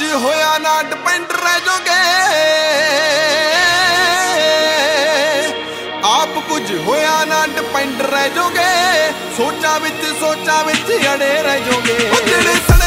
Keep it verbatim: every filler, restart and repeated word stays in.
ਹੋਇਆ ਨਾ ਡਿਪੈਂਡ ਰਹਿ ਜਾਓਗੇ, ਆਪ ਕੁਝ ਹੋਇਆ ਨਾ ਡਿਪੈਂਡ ਰਹਿ ਜਾਓਗੇ, ਸੋਚਾਂ ਵਿੱਚ ਸੋਚਾਂ ਵਿੱਚ ਅੜੇ ਰਹਿ ਜਾਓਗੇ।